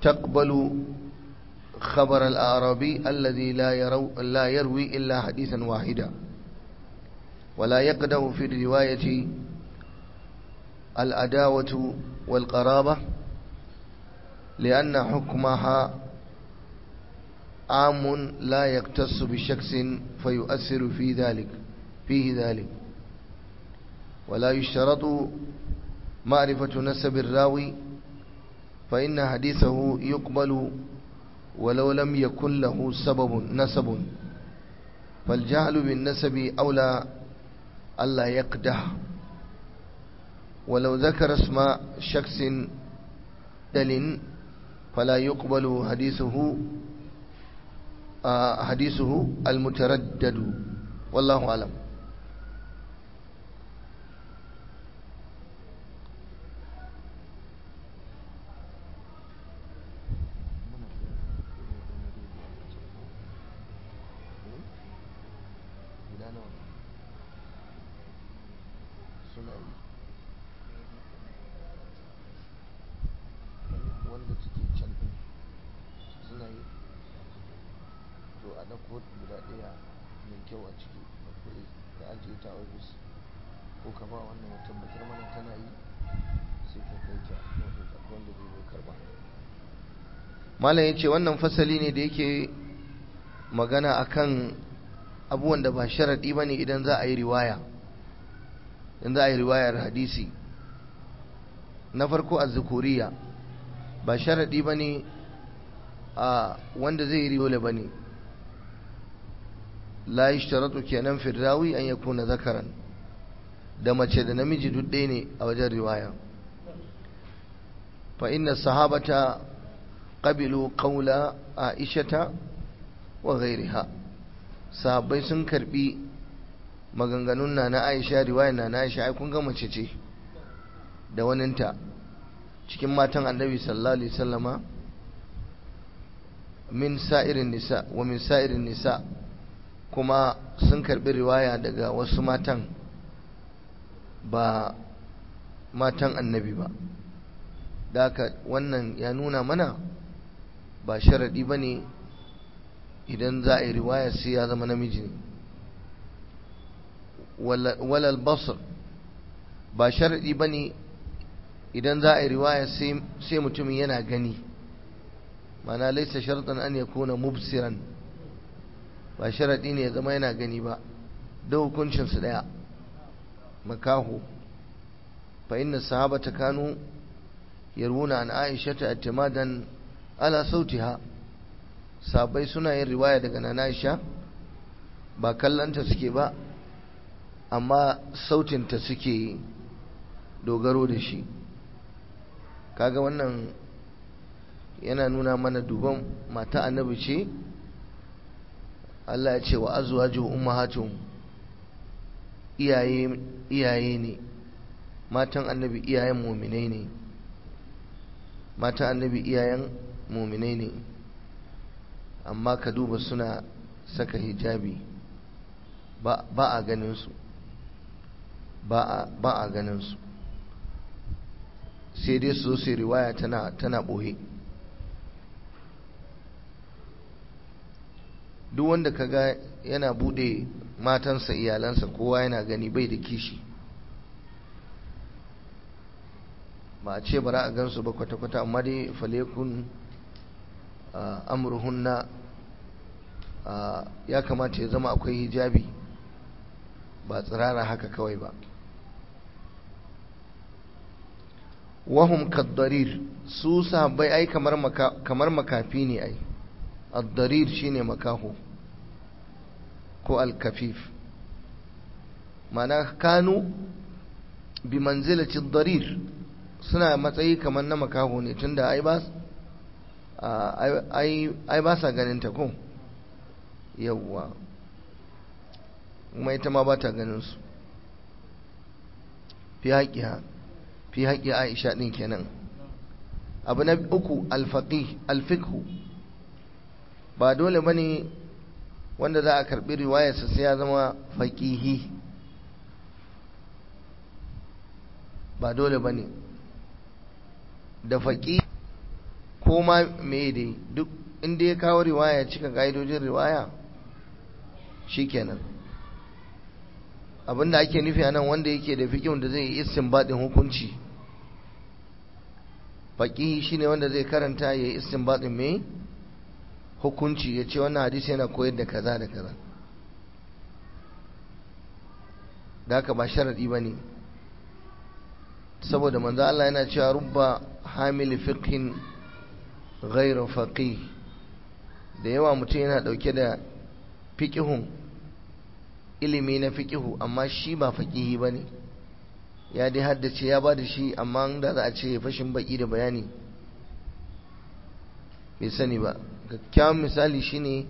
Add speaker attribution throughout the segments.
Speaker 1: تقبل خبر الأعرابي الذي لا يروي إلا حديثا واحدا، ولا يقدح في الرواية العداوة والقرابة، لأن حكمها عام لا يختص بشخص فيؤثر فيه ذلك، ولا يشترط معرفة نسب الراوي، فإن حديثه يقبل ولو لم يكن له نسب، فالجهل بالنسب أولى ألا يقدح، ولو ذكر اسم شخص دل فلا يقبل حديثه المتردد، والله أعلم. wanda suke can din suna yi to a ɗauko guda ɗaya mai kyau a ciki akwai ka ajiye ta ofis ko ka ba wannan ya tabbatar mana tana yi sai ka kai ta ofis akwai wanda zai zo karba. Malam ya ce wannan fasali ne da yake magana akan abubuwan da ba sharaɗi ba ne idan za a yi riwaya, idan za a yi riwayar hadisi. Na farko az-zukuriya ba sharaɗi ba ne a wanda zai yi riwaya ba ne, la yashtaratu kenan fi rawi an yakuna zakaran, da mace da namiji duk ɗaya ne a wajen riwaya. fa inna sahabata qabilu qawla aishata wa ghayriha, sahabbai sun karbi maganganun na Aisha, riwayar na Aisha ai kun ga mace ce da waninta cikin matan Annabi sallallahu alaihi wasallama, min sa'irin nisa wa min sa'irin nisa, kuma sun karbi riwaya daga wasu matan ba matan Annabi ba. da haka wannan ya nuna mana ba sharadi bane idan za a yi riwaya sai ya zama namiji ne. walal basr ba sharadi bane idan za a yi riwaya sai mutumin yana gani, mana laisa shartan an yakuna mubsiran, ba sharadi ne ya zama yana gani ba, da hukuncin su daya makahu. fa inna sahabata kanu yarwuna an Aisha i'timadan ala sautiha, sahabbai suna yin riwaya daga nana Aisha ba kallanta suke ba, amma sautinta suke dogaro da shi. kaga wannan yana nuna mana duban mata Annabi ce, Allah ya ce wa azwaju ummahatuhum, iyaye ne matan Annabi, iyayen mu'minai ne, matan Annabi iyayen mu'minai ne, amma ka duba suna saka hijabi ba a ganin su, ba a ganin su, sai dai su sai riwaya tana boye. duk wanda kaga yana bude matansa iyalansa kowa yana gani bai da kishi, ba a ce bara a gansu ba kwata-kwata, amma dai falekun amruhunna ya kamata ya zama akwai hijabi, ba tsirara haka kawai ba. wahum kaddarir, su sahabbai ai kamar makafi ne ai, ad-darir shine makaho ko al-kafif, mana kanu bi manzilati ad-darir, suna matsayi kamar na makaho ne, tunda ai ba sa ganin ta ko yawwa, kuma ita ma ba ta ganin su. fi haƙƙi Aisha din kenan. abu na uku al-fiqh, ba dole bane wanda za a karbi riwayarsa sai ya zama faqihi, ba dole bane. da faqih ko ko ma me dai duk inda ya kawo riwaya cika ka'idojin riwaya shikenan. abinda ake nufi anan wanda yake da fiqhun da zai yi istinbadin hukunci. faqihi shine wanda zai karanta ya yi istinbadin me hukunci, ya ce wannan hadisi yana koyar da kaza da kaza. da haka ba sharadi bane, saboda manzo Allah yana cewa rubba hamil fiqhin ghairu faqih, da yawa mutum yana dauke da fiqhun ilimi na fiqhu amma shi ba faqihi bane, ya dai haddace ya bada shi amma da za a ce fashin baki da bayani bai sani ba. kyakkyawan misali shine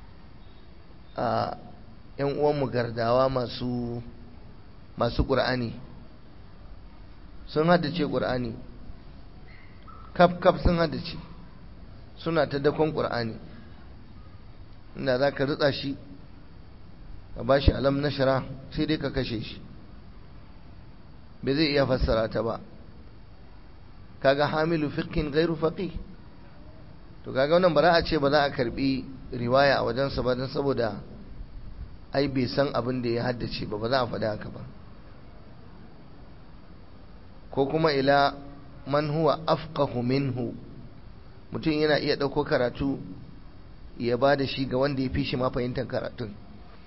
Speaker 1: a yan uwan mu gardawa masu qur'ani, sun haddace qur'ani kaf sun haddace, suna ta dakon qur'ani, inda za ka ritsa shi ka ba shi alam nashara sai dai ka kashe shi, bai zai iya fassara ta ba. kaga hamilu fiqhin ghairu faqih, to kaga wannan bara a ce ba za a karbi riwaya a wajensa ba dan saboda ai bai san abin da ya haddace ba za a faɗa haka ba. ko kuma ila man huwa afqahu minhu, mutum yana iya ɗauko karatu ya ba da shi ga wanda ya fi shi ma fahimtar karatun.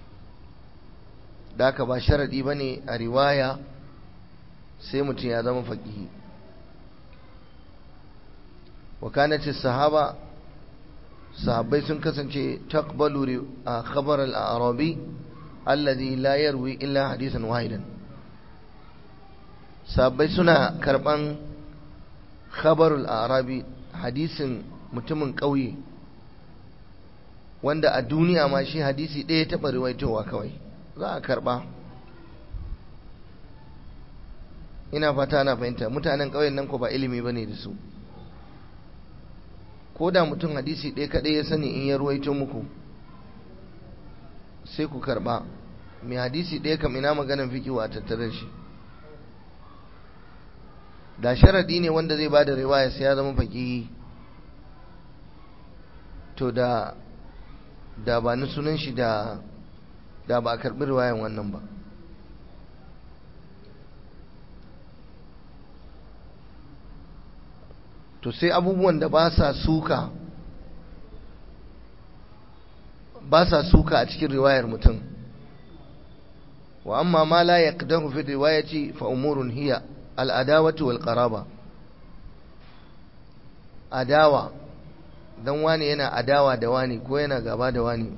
Speaker 1: da haka ba sharadi bane a riwaya sai mutum ya zama faqihi. wa kanat as-sahaba, sahabbai sun kasance taqbalu khabar al-arabi alladhi la yarwi illa hadithan wahidan, sahabbai suna karban khabar al-arabi, hadisin mutumin kauye wanda a duniya ma shi hadisi ɗaya taɓa riwaitowa kawai za a karba. ina fata na fahimta. mutanen ƙauyen nan ko ba ilimi bane da su, ko da mutum hadisi ɗaya kaɗai ya sani in ya ruwaito muku sai ku karba. mai hadisi ɗaya kam ina maganan fikihu a tattare shi. da sharadi ne wanda zai bada riwaya sai ya zama faqihi, to da ba ni sunan shi da ba a karbi riwayan wannan ba. to sai abubuwan da ba sa suka a cikin riwayar mutum. wa amma ma la yaqdahu fi riwayati fa umurun hiya al-adawatu wal qaraba. adawa, dan wani yana adawa da wani ko yana gaba da wani,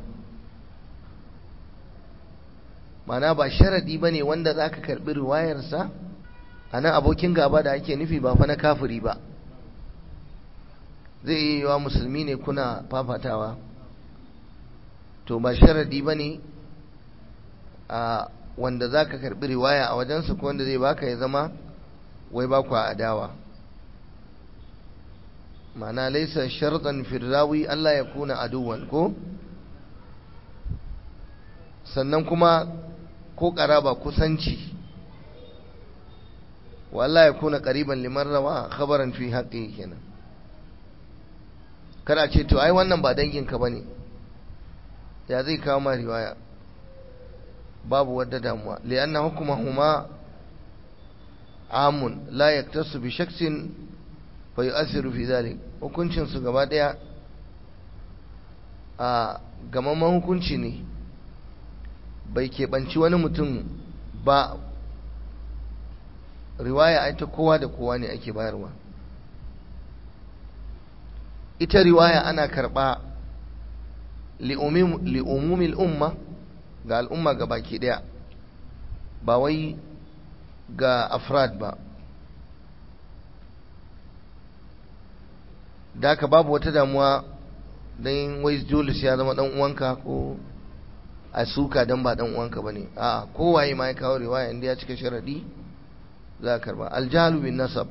Speaker 1: mana ba sharadi bane wanda zaka karbi riwayarsa. anan abokin gaba da ake nufi ba fa na kafiri ba, zai yi wa musulmi ne kuna fafatawa, to ba sharadi bane a wanda zaka karbi riwaya a wajensa ko wanda zai baka ya zama wai ba ku adawa. ma'ana laysa shartan fi rawi Allah ya kuna aduwan ko. sannan kuma ko qaraba kusanci, wa Allah ya kuna qariban liman rawa khabaran fi haqqi kenan. kana ce to ai wannan ba danginka bane, ya zai kawo ma riwaya? babu wadda damuwa, li'anna hukmuhuma amun la yaktasu bi shakhsin fa yu'athiru fi dhalik. hukuncin su gaba daya a gamamman hukunci ne, bai keɓanci wani mutum ba. riwaya ai ta kowa da kowa ne ake bayarwa. ita riwaya ana karɓa li'umumil umma, ga al'umma ga baki ɗaya, ba wai ga afrad ba. da haka babu wata damuwa don wai dole sai ya zama ɗan uwanka ko a suka don ba ɗan uwanka ba ne. a kowaye ma ya kawo riwaya inda ya cika sharaɗi za a karɓa. aljahalu bin nasab,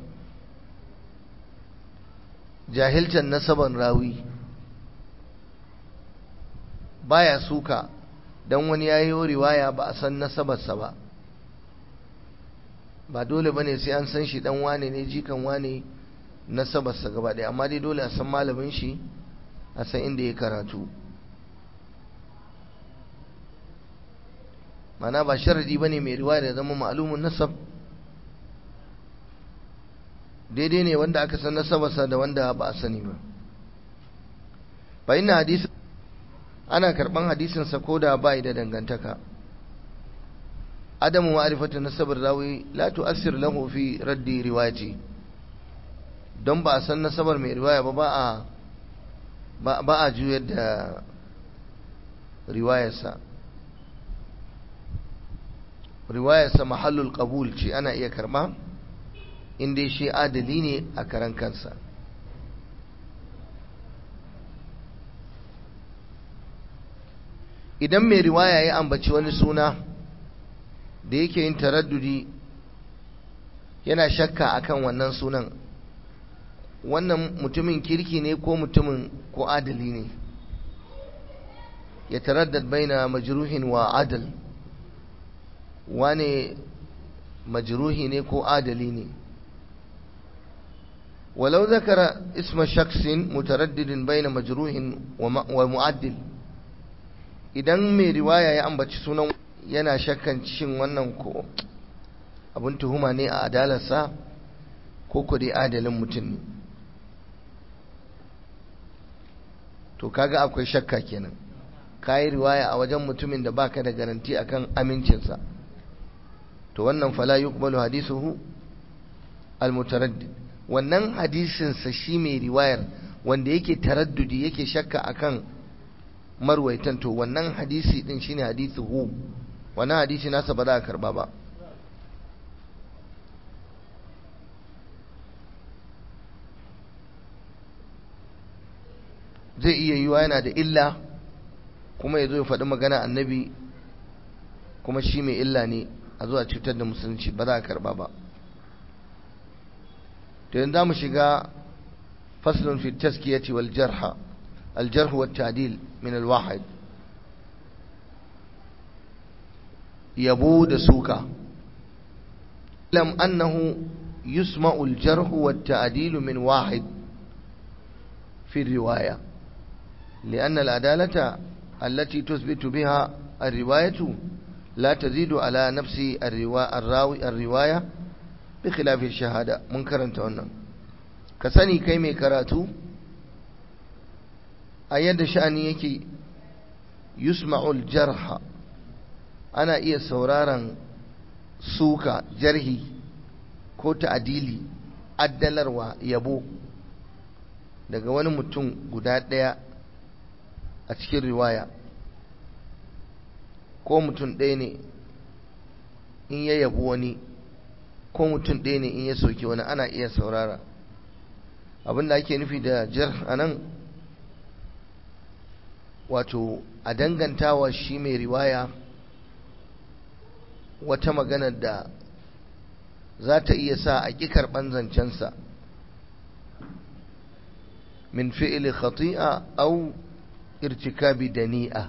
Speaker 1: jahilcan nasaban rawi, baya suka dan wani yayi riwaya ba a san nasabarsa ba. ba dole bane sai an san shi dan wane ne jikan wane nasabarsa gaba ɗaya, amma dai dole a san malamin shi, a san inda ya karatu. mana ba sharadi bane mai riwaya da zama ma'lumun nasab, daidai ne wanda aka san nasabarsa da wanda ba a sani ba. fa inna hadisi ana karban hadisin sa koda bai da dangantaka. adamu ma'rifatu nasabar rawi la tu'assir lahu fi raddi riwayati, don ba a san nasabar mai riwaya ba a juyar da riwayarsa. riwayarsa mahallul qabul ce, ana iya karba inda shi adali ne a karan kansa. idan mai riwaya ya ambaci wani suna da yake yin taraddudi, yana shakka akan wannan sunan, wannan mutumin kirki ne ko mutumin ko adali ne, ya taraddad baina majruhin wa adal, wane majruhi ne ko adali ne. walau zakara isma shakhsin mutaraddidin baina majruhin wa mu'addil, idan mai riwaya ya ambaci sunan yana shakkan shin wannan ko abin tuhuma ne a adalarsa ko ko dai adalin mutum ne, to kaga akwai shakka kenan. kayi riwaya a wajen mutumin da baka da garanti akan amincinsa, to wannan fala yuqbalu hadithuhu almutaraddid. wannan hadisin sa shi mai riwayar wanda yake taraddudi, yake shakka akan marwaitan, to wannan hadisi din shine hadithuhu, wannan hadisi nasa ba za a karba ba. zai iya yiwa yana da illa kuma ya zo ya faɗi magana annabi kuma shi mai illa ne, a zuwa cutar da musulunci, ba za a karba ba. to yanzu mu shiga faslun fi taskiyati wal jarh, al jarh wa ta'dil min al wahid. yabo da suka. lam annahu yusma'u al jarh wa ta'dil min wahid fi riwaya, لأن العدالة التي تثبت بها الرواية لا تزيد على نفس الرواية بخلاف الشهادة. منكرا تونا كسني كيمي كراتو أيد شأني يكي يسمع الجرح، أنا إيه سورارا سوكا جرحي ko ta'adili, addalarwa, yabo daga wani mutum guda ɗaya a cikin riwaya, ko mutum ɗaya ne in ya yabo wani, ko mutum ɗaya ne in ya soki wani, ana iya saurara. abinda ake nufi da jarh anan, wato a dangantawa shi mai riwaya wata magana da za ta iya sa a ƙi karɓan zancensa, min fi'li khati'a aw irtikabi dani'a,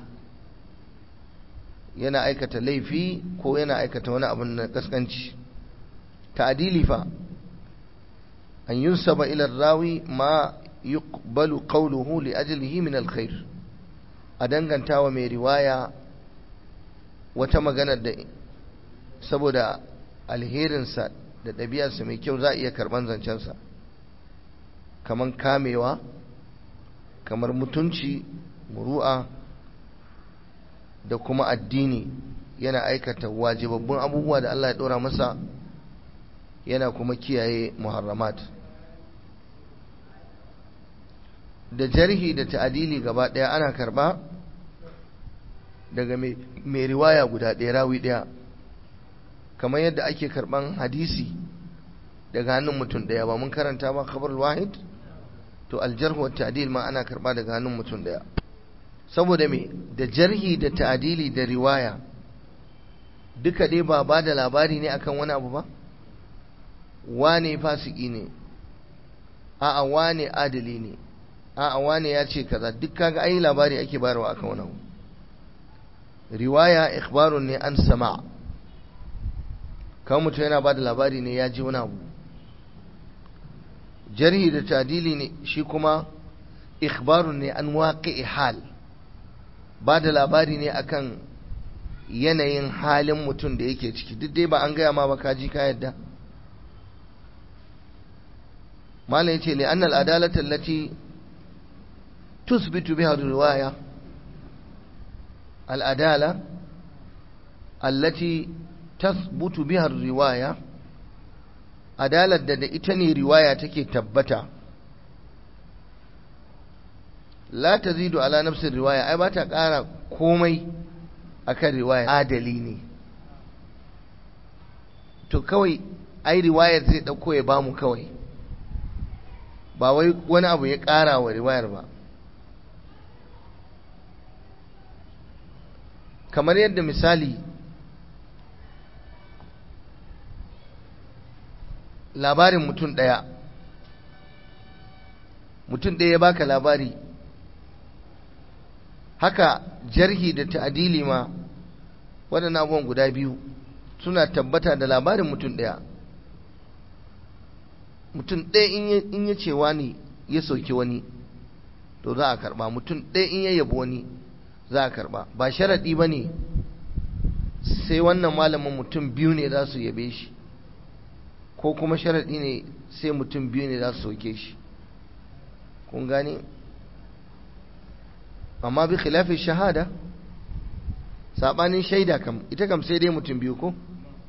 Speaker 1: yana aikata laifi ko yana aikata wani abin na kaskanci. ta'dili fa an yunsaba ila rawi ma yuqbalu qawluhu li ajlihi min alkhair, a dangantawa mai riwaya wata magana da saboda alherinsa da ɗabi'arsa mai kyau za a iya karɓan zancensa, kamar kamewa, kamar mutunci, muru'a da kuma addini. yana aikata wajibabbun abubuwa da Allah ya ɗora masa, yana kuma kiyaye muharramat. da jarhi da ta'adili gaba ɗaya ana karɓa daga mai riwaya guda ɗaya, rawi ɗaya, kamar yadda ake karɓan hadisi daga hannun mutum ɗaya. ba mun karanta ba khabar wahid? to aljarh wa ta'dil ma ana karɓa daga hannun mutum ɗaya. saboda me? da jarhi da ta'dili da riwaya duka dai ba da labari ne akan wani abu ba. wane fasiki ne, a'a wane adali ne, a'a wane ya ce kaza, duk kaga ai labari ake bayarwa akan wani abu. riwaya ikhbarun ne an sama', kawai mutum yana ba da labari ne ya ji wani abu. jarhi da ta'dili ne shi kuma ikhbarun ne an waqi'i hal, ba da labari ne akan yanayin halin mutum da yake ciki, duk dai ba an gaya ma ba ka ji ka yadda. malam yace li anna al-adalata allati tuthbitu biha riwaya, al-adala allati tathbutu biha riwaya, adalar da ita ne riwaya take tabbata, la tazidu ala nafsin riwaya, ai ba ta ƙara komai akan riwaya, adali ne to kawai ai riwayar zai dauko ya bamu kawai, ba wai wani abu ya ƙara wa riwayar ba. kamar yadda misali labarin mutum ɗaya ya baka labari, haka jarhi da ta'dili ma waɗannan abubuwan guda biyu suna tabbata da labarin mutum ɗaya. mutum ɗaya in ya ce wani ya soki wani to za a karɓa, mutum ɗaya in ya yabo wani za a karɓa. ba sharaɗi ba ne sai wannan malamin mutum biyu ne za su yabe shi, ko kuma sharaɗi ne sai mutum biyu ne za su soke shi, kun gane? amma bi khilafi shahada, sabanin shaida kam ita kam sai dai mutum biyu ko.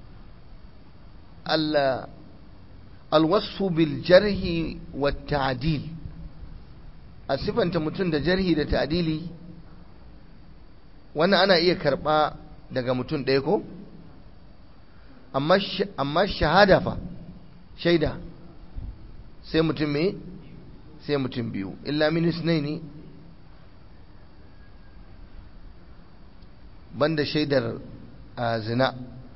Speaker 1: alwasfu bil jarhi wa ta'dil, a sifanta mutum da jarhi da ta'dili wannan ana iya karba daga mutum ɗaya ko, amma shahada fa, shaida sai mutum me, sai mutum biyu, illa min isnaini, banda shaidar zina.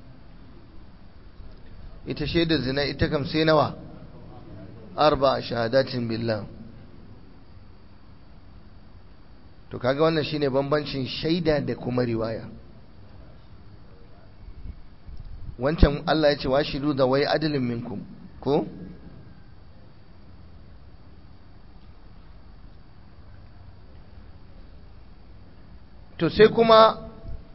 Speaker 1: ita shaidar zina ita kam sai nawa, 4 shahadatin billah. to kaga wannan shine bambancin shaida da kuma riwaya. wancan Allah ya ce washidu da wai adalin minkum ko, to sai kuma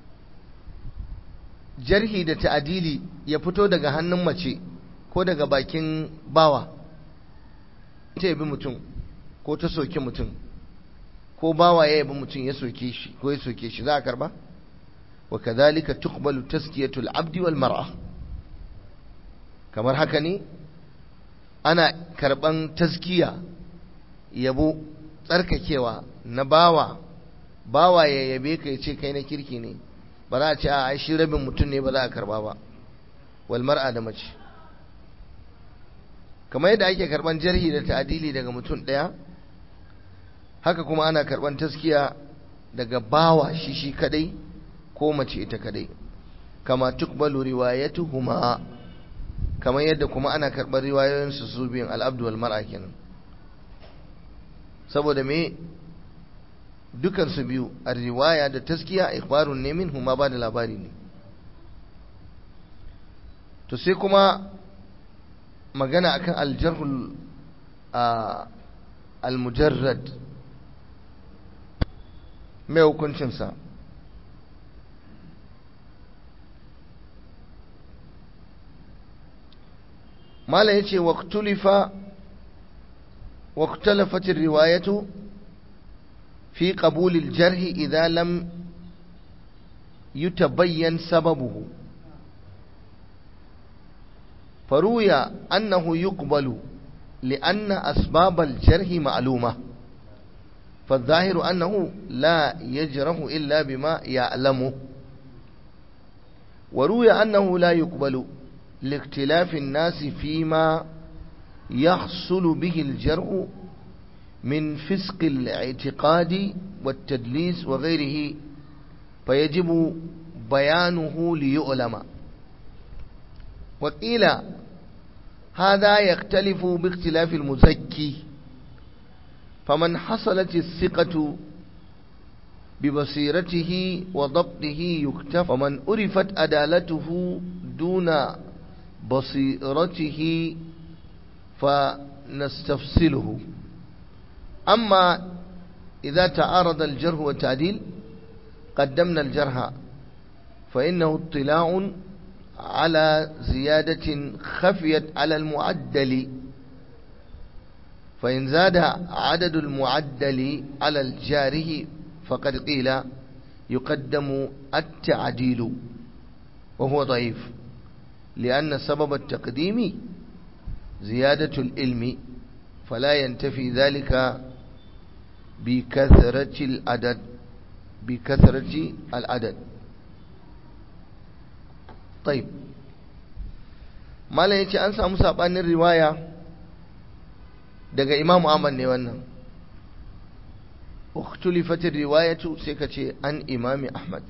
Speaker 1: jarhi da ta'adili ya fito daga hannun mace ko daga bakin bawa, ta yabi mutum ko ta soki mutum, ko bawa ya yabi mutum ya soke shi ko ya soke shi, za a karba. wa kadhalika tuqbalu tazkiyatul abdi wal mar'a, kamar haka ne ana karban tazkiya, yabo, tsarkakewa na bawa ya yabe ka ya ce kai na kirki ne, ba za a ce a shi rabin mutum ne ba za a karba ba. wal mar'a da mace, kamar yadda ake karban jarhi da ta'dili daga mutum ɗaya, haka kuma ana karban taskiya daga bawa shi kadai ko mace ita kadai. kama tuqbalu riwayatuhuma, kamar yadda kuma ana karban riwayoyin su biyun, al-abd wal mar'a kenan. saboda me? dukan su biyu, ar-riwaya da taskiya ikhbarun ne minhuma, ba da labari ne. to sai kuma magana akan al-jarh al-mujarrad, mai hukuncin sa. mala yace waqtalafat ar-riwayatu في قبول الجرح إذا لم يتبين سببه، فروي أنه يقبل لأن أسباب الجرح معلومة، فالظاهر أنه لا يجرح إلا بما يعلمه. وروي أنه لا يقبل لاختلاف الناس فيما يحصل به الجرح من فسق الاعتقاد والتدليس وغيره، فيجب بيانه ليعلم. وقيل هذا يختلف باختلاف المزكي، فمن حصلت الثقة ببصيرته وضبطه يكتفى، ومن عرفت عدالته دون بصيرته نستفصله. أما إذا تعارض الجرح والتعديل قدمنا الجرح، فإنه اطلاع على زيادة خفيت على المعدل، فإن زاد عدد المعدل على الجارح فقد قيل يقدم التعديل وهو ضعيف، لأن سبب التقديم زيادة العلم، فلا ينتفي ذلك بكثرة العدد. طيب، malam yace an samu sabanin riwaya daga Imam Ahmad ne wannan. اختلفت الرواية sai ka ce an Imam Ahmad.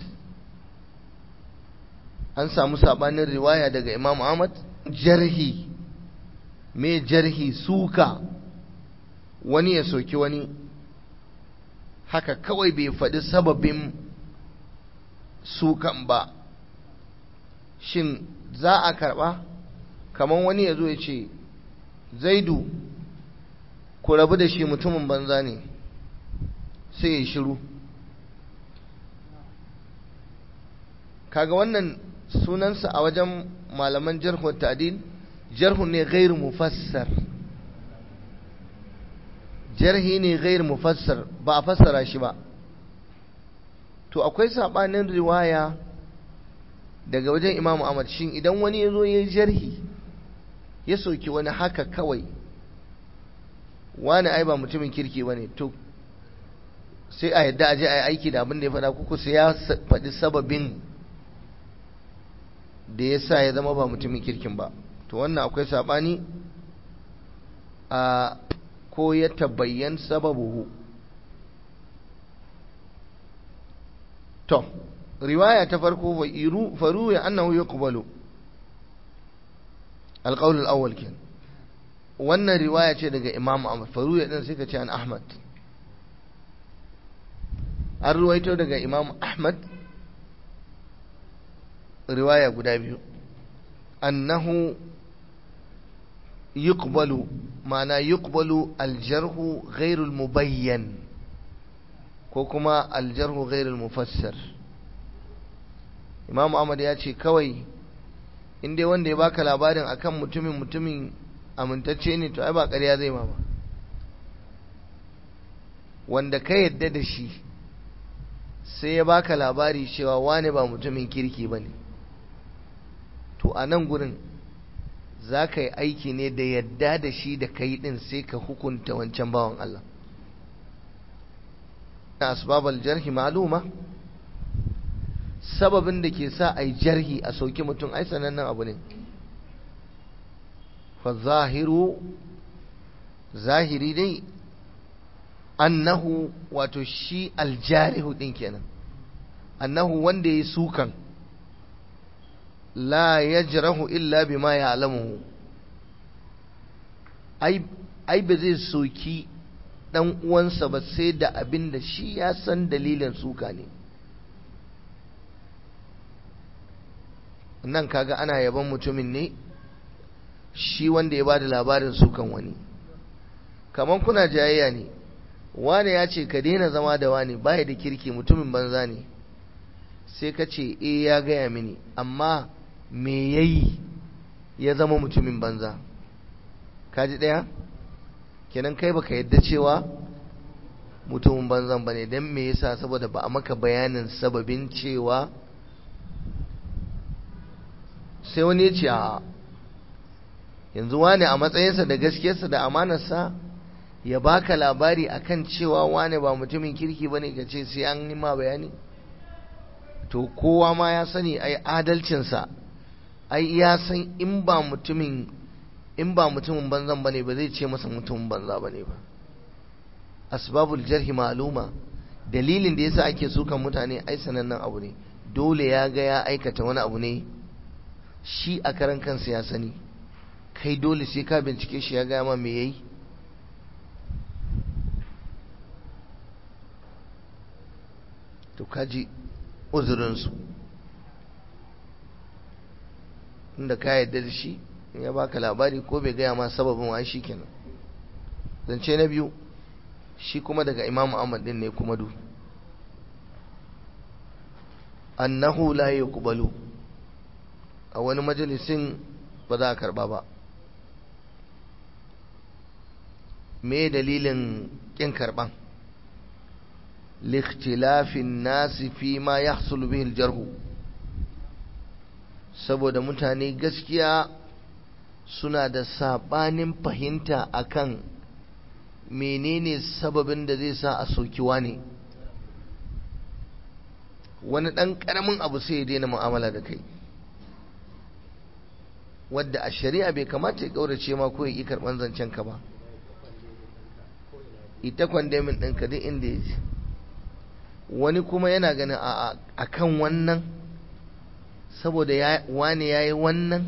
Speaker 1: An samu sabanin riwaya daga Imam Ahmad. Jarhi, me jarhi? Suka, wani ya soki wani haka kawai bai faɗi sababin sukan ba, shin za a karɓa? Kamar wani ya zo ya ce Zaidu ku rabu da shi, mutumin banza ne, sai ya shiru. Kaga wannan sunansa a wajen malaman jarhu ta'dil jarhu ne ghairu mufassar, jarhi ne ghairu mufassar, ba a fassara shi ba. To akwai sabanin riwaya daga wajen Imam Ahmad, shin idan wani ya zo ya jarhi ya soki wani haka kawai, wani ai ba mutumin kirki bane, to sai a yadda aje a yi aiki da abin da ya faɗa, kuku sai ya faɗi sababin da ya sa ya zama ba mutumin kirkin ba. To wannan akwai saɓani a ko ya tabayyan sababuhu. To riwaya ta farko faru ya annahu yuqbalu alqawl alawwal ken, wannan riwaya ce daga Imam Ahmad. Faru ya din sai ka ce an Ahmad, an ruwaito daga Imam Ahmad riwaya guda biyu, annahu yuqbalu, ma'ana yuqbalu aljarhu ghairul mubayyan ko kuma aljarhu ghairul mufassar. Imam Ahmad ya ce kawai in dai wanda ya baka labarin akan mutumin amintacce ne, to ai ba ƙarya zai ma ba. Wanda ka yadda da shi sai ya baka labari cewa wane ba mutumin kirki bane, to a nan gurin za ka yi aiki ne da yadda da shi da kai din, sai ka hukunta wancan bawan Allah. Asbabal jarhi ma'luma, sababin da ke sa ai jarhi a sauki mutum ai sanannen abu ne. fa zahiru, zahiri dai annahu, wato shi aljarihu din kenan, annahu wanda ya sukan la yajrahu illa bima ya'lamuhu, ai ba zai soki dan uwansa ba sai da abin da shi ya san dalilin suka ne. Nan kaga ana yaban mutumin ne shi wanda ya bada labarin sukan wani, kaman kuna jayayya ne, wane ya ce ka daina zama da wane, baya da kirki, mutumin banza ne, sai ka ce eh ya gaya mini, amma me yayi ya zama mutumin banza? Kaji daya kenan, kai baka yadda cewa mutumin banzan bane. Dan me yasa? saboda ba a maka bayanin sababin cewa. Sai wani ya ce a yanzu wane a matsayinsa da gaskiyarsa da amanarsa ya baka labari akan cewa wane ba mutumin kirki bane, ka ce sai an yi ma bayani? To kowa ma ya sani ai adalcinsa, ai ya san in ba mutumin banzan bane ba zai ce masa mutumin banza bane ba. Asbabul jarhi ma'luma, dalilin da yasa ake sukan mutane ai sanannen abu ne. Dole ya ga ya aikata wani abu ne shi a karan kansa ya sani, kai dole sai ka bincike shi ya gaya ma me yayi. To kaji uzurinsu, inda ka yarda da shi in ya baka labari ko bai gaya ma sababin wa shi kenan. zance na biyu shi kuma daga Imam Ahmad din ne kuma du annahu la yuqbalu a wani majalisin ba za a karba ba. me dalilin kin karban? likhtilafin nasi fi ma yahsul bihi aljarh, saboda mutane gaskiya suna da sabanin fahimta akan menene sababin da zai sa a sokiwa ne. wani dan karamin abu sai ya daina mu'amala da kai, wadda a shari'a bai kamata ya kaurace ma ko ya yi karban zancen ka ba. ita kwandemin ɗinka duk inda ya ce. wani kuma yana ganin a kan wannan saboda wani ya yi wannan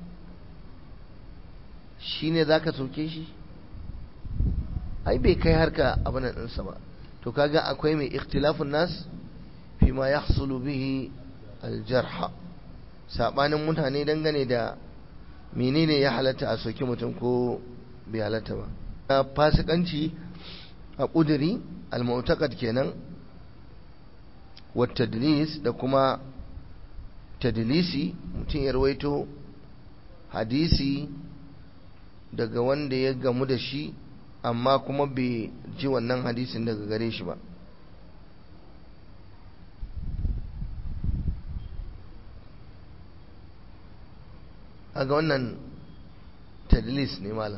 Speaker 1: shi ne za ka soke shi? ai bai kai harka abin ɗinsa ba. to kaga akwai mai ikhtilafun nas fi ma yahsulu bihi aljarha, sabanin mutane dangane da menene ya halatta a soki mutum ko bai halatta ba. fasikanci a ƙuduri al-mu'taqad kenan, wa tadlis da kuma tadlisi, mutum ya rawaito hadisi daga wanda ya gamu da shi amma kuma bai ji wannan hadisin daga gare shi ba. aga wannan tadlis ne malam.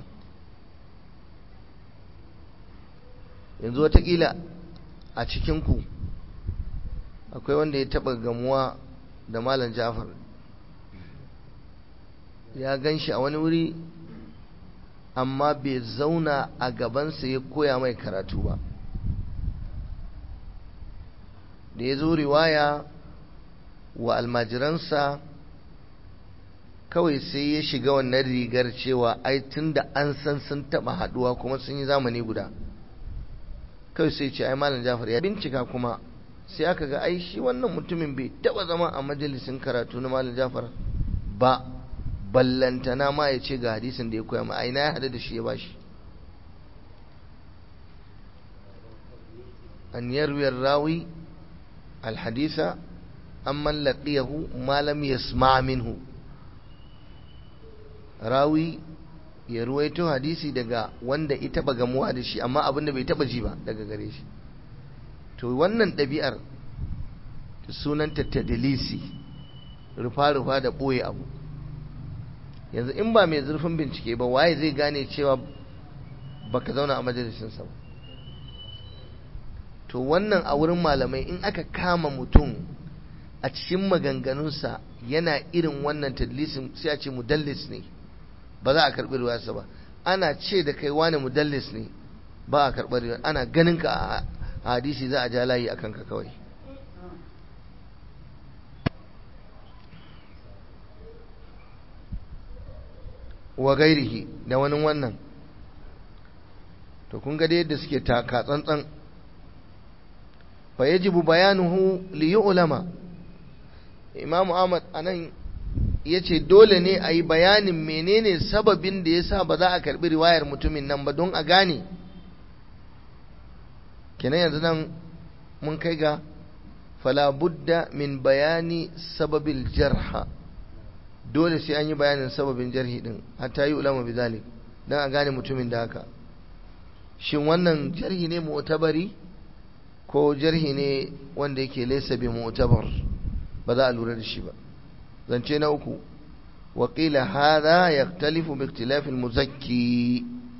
Speaker 1: yanzu watakila a cikinku akwai wanda ya taba gamuwa da malam Jafar, ya gan shi a wani wuri amma bai zauna a gabansa ya koya mai karatu ba. da ya zo riwaya wa almajiransa kawai sai ya shiga wannan rigar cewa ai tunda an san sun taba haduwa kuma sun yi zamani guda, kawai sai ce ai malam Jafar ya bincika kuma sai aka ga ai shi wannan mutumin bai taba zama a majalisin karatu na malam Jafar ba, ballantana ma ya ce ga hadisin da ya koya ma aina ya hada da shi ya bashi. an yarwi rawi alhadisa amman laqiyahu ma lam yasma minhu, rawi ya ruwaito hadisi daga wanda ita ba gamuwa da shi amma abinda bai taba ji ba daga gare shi. to wannan ɗabi'ar sunanta tadlisi, rufa-rufa da ɓoye abu. yanzu in ba mai zurfin bincike ba waye zai gane cewa baka zauna a majalisinsa ba? to wannan a wurin malamai in aka kama mutum a cikin maganganunsa yana irin wannan tadlisin sai a ce mudallis ne, ba za a karɓi riwayarsa ba. ana ce da kai wani mudallis ne ba a karɓar riwayar, ana ganin ka a hadisi za a ja layi akan ka kawai. wa gairihi da wani wannan. to kun ga da yadda suke taka tsantsan. fa yajibu bayanuhu li yu'lama, Imam Ahmad anan yace dole ne a yi bayanin menene sababin da yasa ba za a karbi riwayar mutumin nan ba don a gane. kenan yanzu nan mun kai ga fala budda min bayani sababil jarha, dole sai an yi bayanin sababin jarhi din hatta yi ulama bizalik, dan a gane mutumin da haka. shin wannan jarhi ne mu'tabari ko jarhi ne wanda yake laysa bi mu'tabar, ba za a lura da shi ba. zance na uku, wa qila hadha yaktalifu bi ikhtilafi al-muzakki.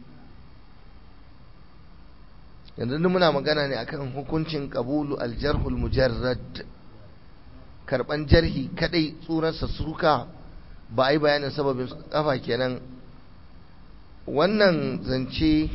Speaker 1: yanzu muna magana ne akan hukuncin qabulu al-jarh al-mujarrad, karban jarhi kadai tsurarsa suka ba a yi bayanin sababin kafa kenan. wannan zance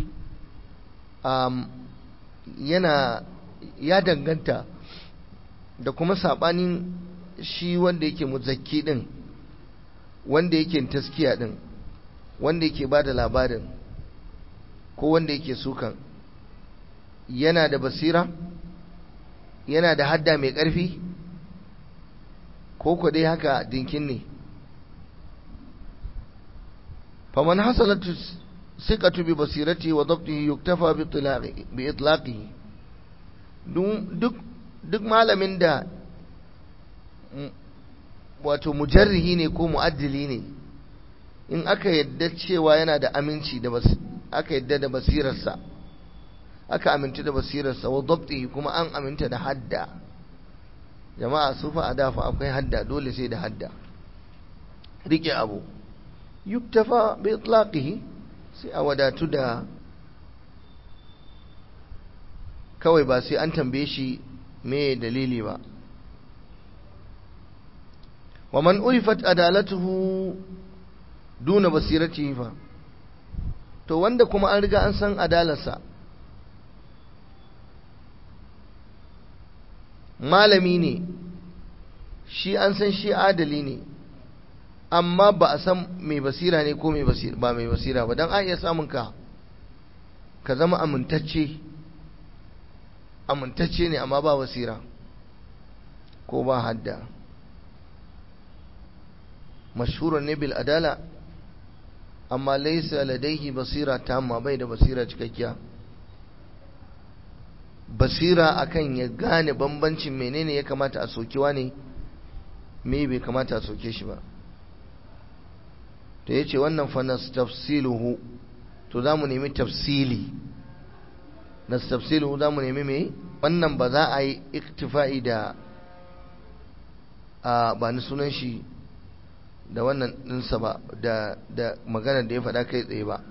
Speaker 1: ya danganta da kuma sabanin shi wanda yake muzakki din, wanda yake taskiya din, wanda yake bada labarin ko wanda yake sukan, yana da basira, yana da hadda mai ƙarfi, ko dai haka dinkin ne. faman hasalatu thiqatu bi basirati wa dabtihi yuktafa bi itlaqihi duk malamin da wato mujarrihi ne ko mu'addili ne, in aka yadda cewa yana da aminci da aka yadda da basirarsa, aka aminta da basirarsa wa dabtihi kuma an aminta da hadda. Jama'a su fa adafa akwai hadda, dole sai da hadda, rike abu. Yuktafa bi itlaqihi, sai a wadatu da kawai, ba sai an tambaye shi me dalili ba. wa man urifat adalatuhu duna basiratihi fa, to wanda kuma an riga an san adalarsa, malami ne shi, an san shi adali ne, amma ba a san mai basira ne ko ba mai basira ba. don a iya samun ka zama amintacce ne amma ba basira ko ba hadda. mashhurun ne bil adala amma laysa ladaihi basira tamma, bai da basira cikakkiya. basira akan ya gane bambancin menene ya kamata a sokewa ne, me bai kamata a soke shi ba. to yace wannan fa nastafsiluhu, to zamu nemi tafsili. nastafsiluhu zamu nemi me, wannan ba za a yi iktifa'i da ba ni sunan shi da wannan dinsa ba, da maganar da ya faɗa kai tsaye ba.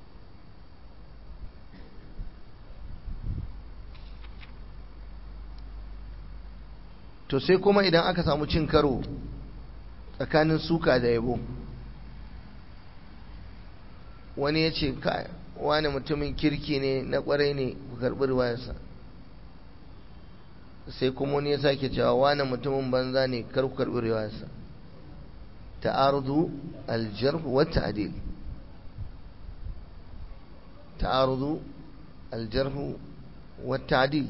Speaker 1: to sai kuma idan aka samu cin karo tsakanin suka da yabo, wani ya ce wani mutumin kirki ne na kwarai ne ku karɓi riwayarsa, sai kuma wani ya sake cewa wani mutumin banza ne kar ku karɓi riwayarsa. ta'arudu aljarh wa ta'dil, ta'arudu aljarh wa ta'dil.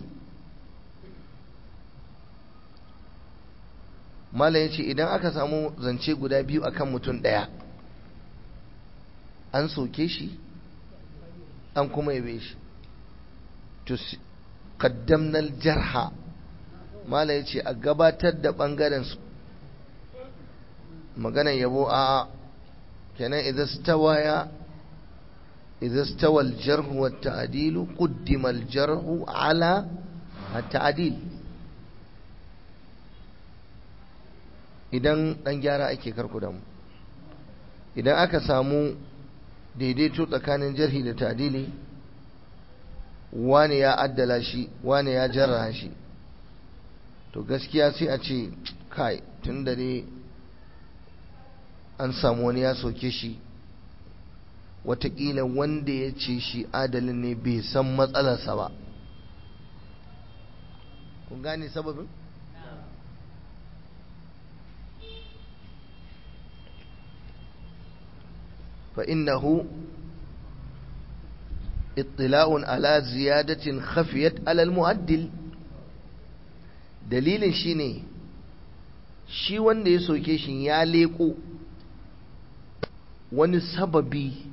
Speaker 1: mala yace idan aka samu zance guda biyu akan mutum daya, an soke shi an kuma yabe shi, to qaddamna aljarha, mala yace a gabatar da bangaren su maganan yabo. a kenan idza stawa aljarh wa ta'dil qaddima aljarh ala at-ta'dil. idan dan gyara ake karku da mu, idan aka samu daidaito tsakanin jarhi da ta'dili, wani ya addala shi wani ya jarraha shi, to gaskiya sai a ce kai tun da dai an samu wani ya soke shi, watakila wanda ya ce shi adalin ne bai san matsalarsa ba. kun gane sababin? فإنه اطلاع على زيادة خفيت على المعدل. dalilin shine shi wanda ya soke shi ya leko wani sababi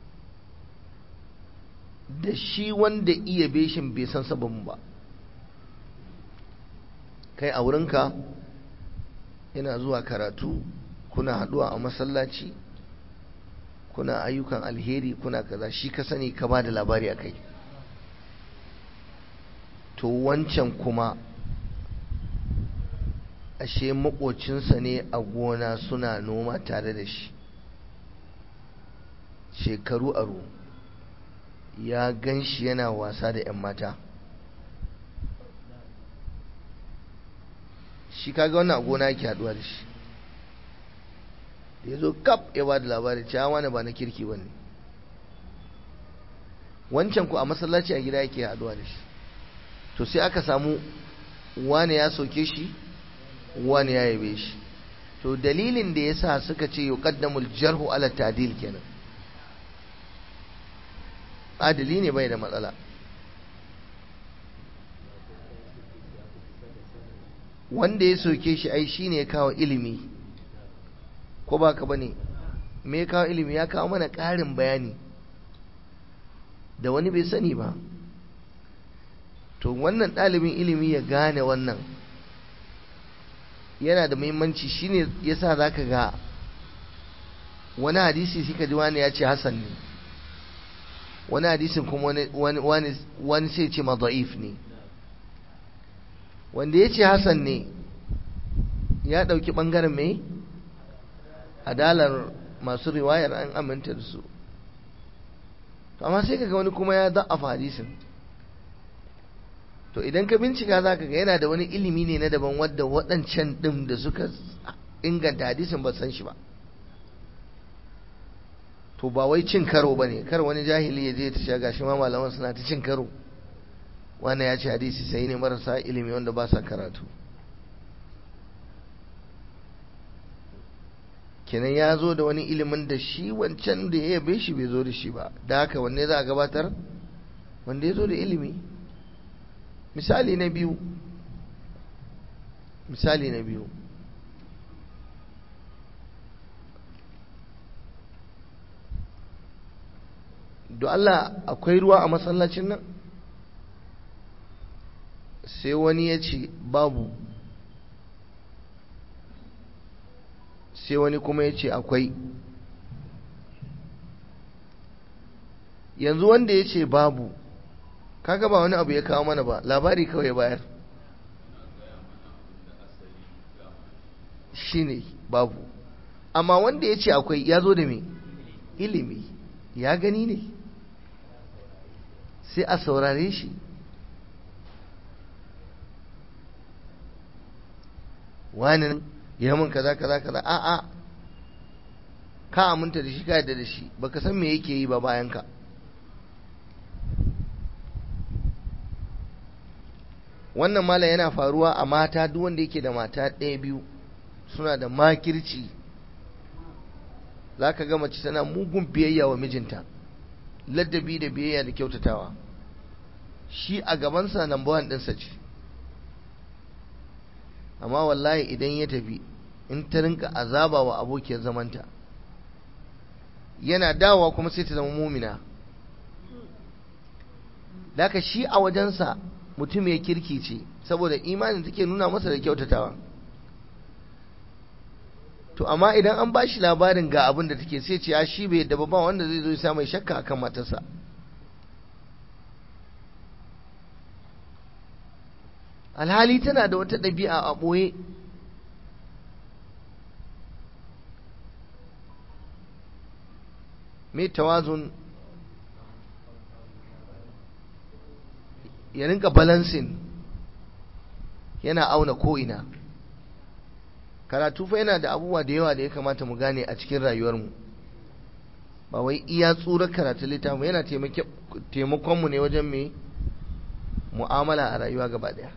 Speaker 1: da shi wanda iya beshin bai san sababin ba. kai a wurinka yana zuwa karatu, kuna haduwa a masallaci, kuna ayyukan alheri, kuna kaza, shi ka sani ka ba da labari akai. to wancan kuma ashe makocinsa ne a gona suna noma tare da shi shekaru aro, ya gan shi yana wasa da 'yan mata. shi kaga wannan a gona yake haduwa da shi, ya zo kaf ya ba da labari cewa wani ba na kirki ba ne. wancan ku a masallaci a gida yake haduwa da shi. to sai aka samu wani ya soke shi wani ya yabe shi, to dalilin da yasa suka ce yuqaddamul jarhu ala ta'dil kenan, adali ne bai da matsala. wanda ya soke shi ai shine ya kawo ilimi, ko ba ka bane? me ya kawo ilimi? ya kawo mana ƙarin bayani da wani bai sani ba. To wannan ɗalibin ilimi ya gane wannan yana da muhimmanci. Shine yasa zaka ga wani hadisi shi ka ji wani ya ce hasan ne, wani hadisin kuma wani sai ce madha'if ne. Wanda ya ce hasan ne ya ɗauki ɓangaren mai adalar masu riwayar, an aminta da su. amma sai kaga wani kuma ya da'afa hadisin. to idan ka bincika za ka ga yana da wani ilimi ne na daban wadda waɗancan ɗin da suka inganta hadisin ba san shi ba. to ba wai cin karo ba ne, kar wani jahili ya je ta sha gashi ma malaman suna ta cin karo, wanda ya ce hadisi sai ne marasa ilimi wanda ba sa karatu. kenan ya zo da wani ilimin da shi wancan da ya yabe shi bai zo da shi ba, da haka wanne za a gabatar? wanda ya zo da ilimi. misali na biyu do Allah akwai ruwa a masallacin nan? sai wani ya ce babu, sai wani kuma ya ce akwai. yanzu wanda ya ce babu kaga ba wani abu ya kawo mana ba, labari kawai bayar, shine babu. amma wanda ya ce akwai ya zo da me? ilimi, ya gani ne, sai a saurare shi. wani ya mun kaza kaza kaza, a'a ka aminta da shi, ka yarda da shi, baka san me yake yi ba bayan ka. wannan malam yana faruwa a mata, duk wanda yake da mata ɗaya biyu suna da makirci. zaka ga mace tana mugun biyayya wa mijinta, ladabi da biyayya da kyautatawa, shi a gabansa number 1 ɗinsa ce. amma wallahi idan ya tafi, in ta rinka azaba wa abokiyar zamanta, yana dawowa kuma sai ta zama mumina. Daka shi a wajensa mutum ya kirki ce, saboda imanin take nuna masa da kyautatawa. to amma idan an ba shi labarin ga abin da take, sai ce ya shi bai yadda ba wanda zai zo ya sa mai shakka akan matarsa. alhali tana da wata ɗabi'a a ɓoye. mai tawazun, ya rinka balancing, yana auna ko'ina. karatu fa yana da abubuwa da yawa da ya kamata mu gane a cikin rayuwarmu, ba wai iya tsurar karatu littafi. yana taimakonmu ne wajen mai mu'amala a rayuwa gaba daya.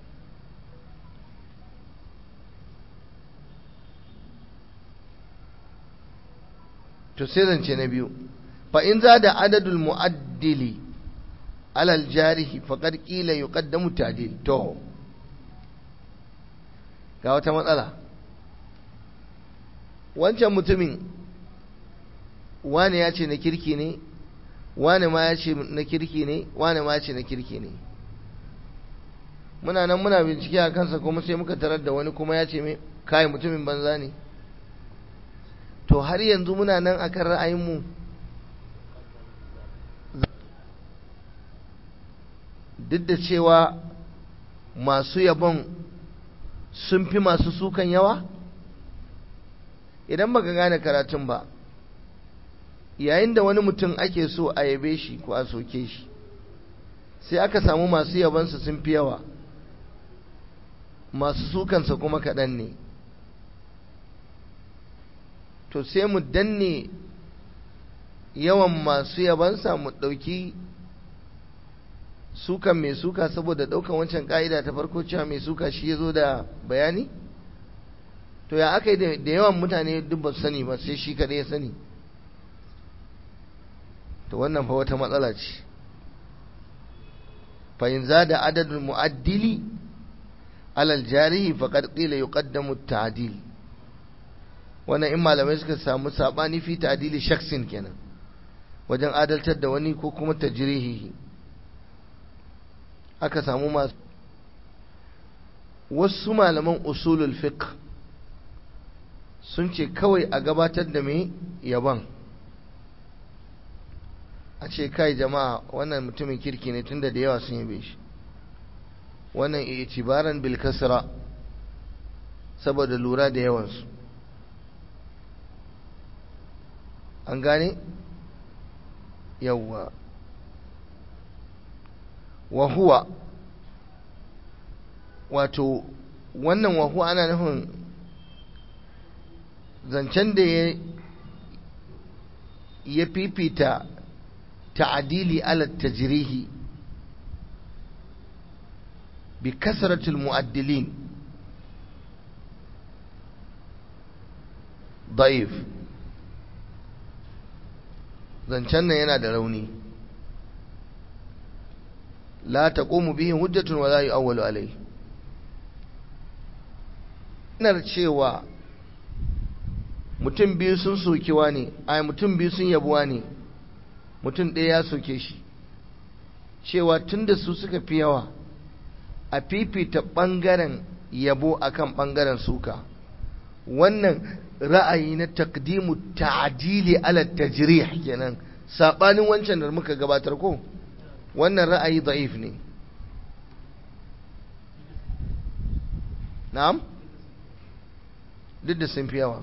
Speaker 1: to sai zance na biyu, fa in za da adadul mu'addili alal jarihi faqad qila yuqaddamu ta'dil. to ga wata matsala, wancan mutumin wani ya ce na kirki ne, wani ma ya ce na kirki ne, wani ma ya ce na kirki ne. muna nan muna bincike a kansa, kuma sai muka tarar da wani kuma ya ce mai kai mutumin banza ne. to har yanzu muna nan akan ra'ayinmu? duk da cewa masu yabon sun fi masu sukan yawa? idan baka gane karatun ba, yayin da wani mutum ake so a yabe shi ko a soke shi, sai aka samu masu yabansa sun fi yawa, masu sukansa kuma kaɗan ne. to sai mu danne yawan masu yabansa, mu ɗauki sukan mai suka, saboda ɗaukan wancan ƙa'ida ta farko cewa mai suka shi ya zo da bayani. to ya aka yi da yawan mutane duk ba su sani ba, sai shi kaɗai ya sani? to wannan fa wata matsala ce. fa in zada adadul mu'addili alal jarihi faqad qila yuqaddamu at-ta'dil. wannan in malamai suka samu sabani fi ta'dili shaksin kenan, wajen adaltar da wani ko kuma tajrihi. Aka samu wasu malaman usulul fiqh sun ce kawai a gabatar da mai yaban, a ce kai jama'a wannan mutumin kirki ne tunda da yawa sun yabe shi, wannan i'tibaran bil kasra saboda lura da yawansu. an gane yawwa. wahuwa wato wannan wahuwa ana nufin zancen da ya fifita ta'adili ala tajrihi bi kasratil mu'addilin da'if. zancen nan yana da rauni, la taqumu bihi hujjatun wa la yu'awwalu alayhi. ina cewa mutum biyu sun sokewa ne, mutum biyu sun yabuwa ne, mutum ɗaya ya soke shi, cewa tunda su suka fi yawa a fifita ɓangaren yabo akan ɓangaren suka, wannan ra'ayi na taqdimu ta'dili ala tajrih kenan, sabanin wancan da muka gabatar ko, wannan ra'ayi da'if ne. na'am, duk da sun fi yawa,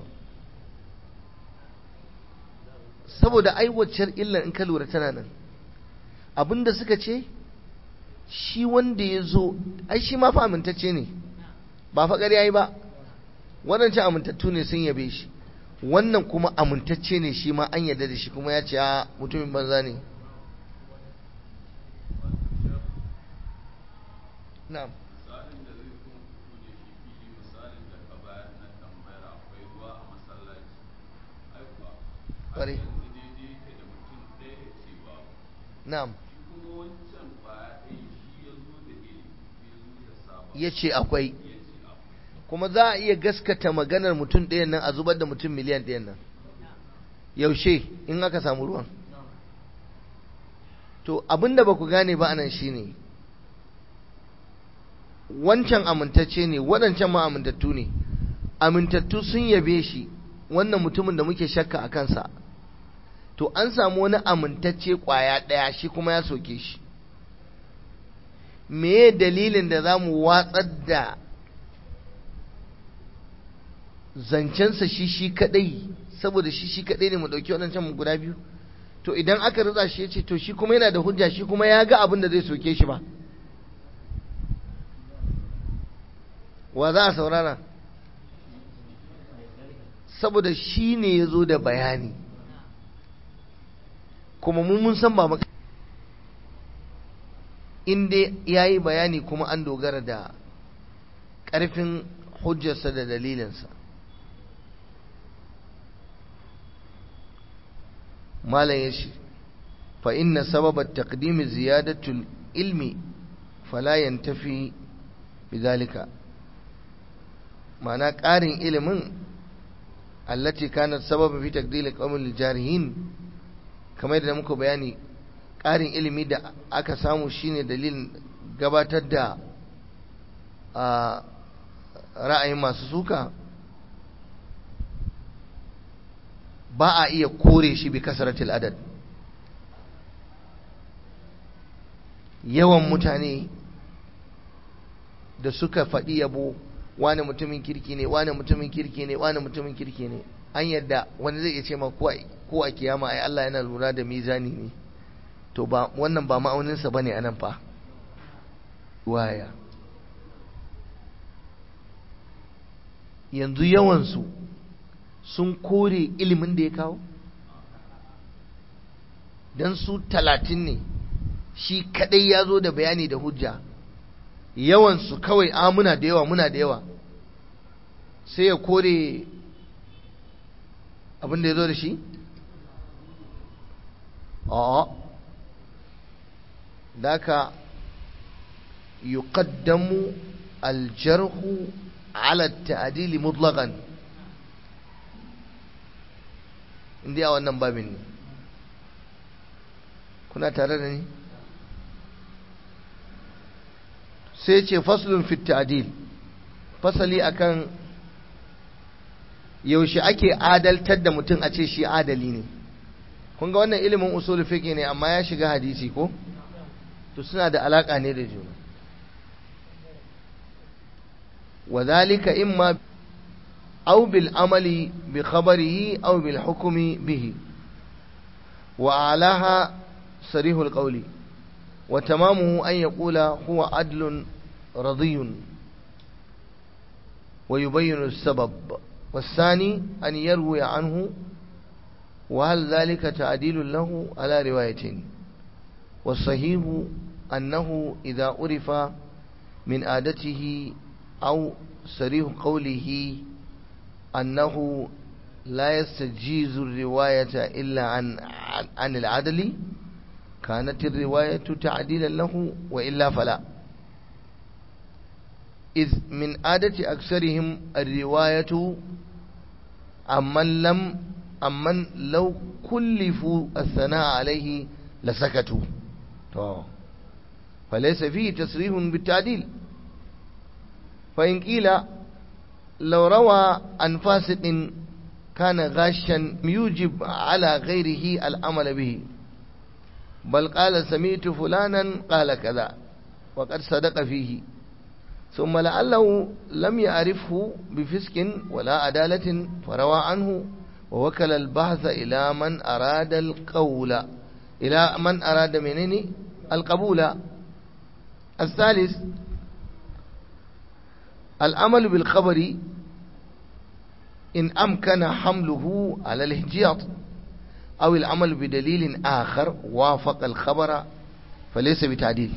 Speaker 1: saboda aiwacar illa in ka lura tana nan. abinda suka ce shi wanda ya zo ai shi ma fa amintacce ne, ba fa ƙarya yi ba, waɗancan amintattu ne sun yabe shi, wannan kuma amintacce ne shi ma an yarda da shi kuma ya ce a mutumin banza ne. na'am, ƙwarai, na'am, ya ce akwai, kuma za a iya gaskata maganar mutum ɗayan nan a zubar da mutum miliyan ɗayan nan. yaushe in aka samu ruwan? to abinda ba ku gane ba anan shine wancan amintacce ne, waɗancan ma amintattu ne. amintattu sun yabe shi, wannan mutumin da muke shakka a kansa, to an samu wani amintacce ƙwaya ɗaya shi kuma ya soke shi. meye dalilin da za mu watsar da zancensa shi kadai, saboda shi kadai ne mu ɗauki waɗancan mu guda biyu? to idan aka ritsa shi ya ce to shi kuma yana da hujja, shi kuma ya ga abin da zai soke shi ba, wa za a saurara? saboda shi ne ya zo da bayani, kuma mun san ba maka inda ya yi bayani kuma an dogara da ƙarfin hujjarsa da dalilinsa. malam ya ce fa inna sababat taqdimi ziyadatul ilmi fala yantafi bidhalika, ma'ana ƙarin ilimin allati kanat sababa fi taqdil qawmil jarihin, kamar da muka bayani ƙarin ilimi da aka samu shine dalilin gabatar da ra'ayin masu suka, ba a iya kore shi bi kasratil adad. yawan mutane da suka faɗi yabo, wani mutumin kirki ne, wani mutumin kirki ne, wani mutumin kirki ne, an yadda wani zai iya ce ma ko a kiyama ai Allah yana lura da mizani ne, to ba wannan ba ma'auninsa bane anan fa. waya yanzu yawansu sun kore ilimin da ya kawo, don su 30 ne, shi kadai ya zo da bayani da hujja, yawansu kawai muna da yawa muna da yawa, sai ya kore abin da ya zo da shi? daka yuqaddamu aljarhu ala ta'dili mutlaqan, inda a wannan babin ne kuna tare da ni sai ce faslun fit ta'dil fasali akan yaushe ake adaltar da mutum a ce shi adali ne. kun ga wannan ilimin usul fiqh ne amma ya shiga hadisi ko to suna da alaka ne da juna. wadhalika imma aw bil amali bi khabarihi aw bil hukmi bihi wa alaha sarih al qawli wa tamamuhu an yaqula huwa adlun radiyun wa yubayyin as sabab والثاني أن يروي عنه وهل ذلك تعديل له على روايتين. والصحيح أنه إذا عرف من عادته أو صريح قوله أنه لا يستجيز الرواية إلا عن العدل كانت الرواية تعديلا له وإلا فلا. إذ من عادة أكثرهم الرواية أمن لو كلفوا الثناء عليه لسكتوا فليس فيه تصريح بالتعديل. فإن قيل لو روى عن فاسق كان غاشا يوجب على غيره العمل به بل قال سمعت فلانا قال كذا وقد صدق فيه ثم لعله لم يعرفه بفسق ولا عدالة فروى عنه ووكل البحث إلى من أراد منين القبول. الثالث العمل بالخبر إن أمكن حمله على الاحتياط أو العمل بدليل آخر وافق الخبر فليس بتعديل.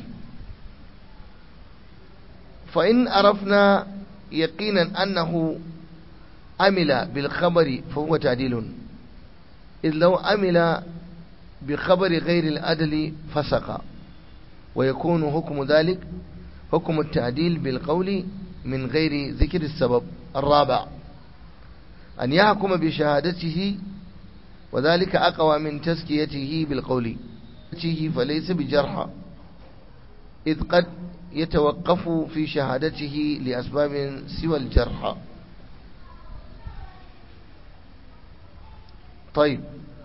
Speaker 1: فإن عرفنا يقينا أنه عمل بالخبر فهو تعديل، إذ لو عمل بخبر غير العدل فسق، ويكون حكم ذلك حكم التعديل بالقول من غير ذكر السبب. الرابع أن يحكم بشهادته وذلك أقوى من تزكيته بالقول فليس بجرح، إذ قد يتوقف في شهادته لأسباب سوى الجرح. طيب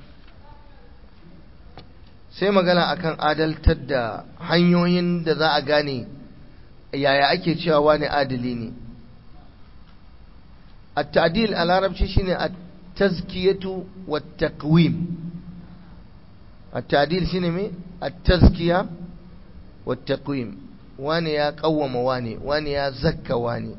Speaker 1: sai magana akan adaltar da hanyoyin da za a gane yaya ake cewa wani adali ne. at-ta'dil a larabci shine at-tazkiyatu wat-taqwim. at-ta'dil shine me at-tazkiya wat-taqwim, wani ya kawwama wani ya zakka wani,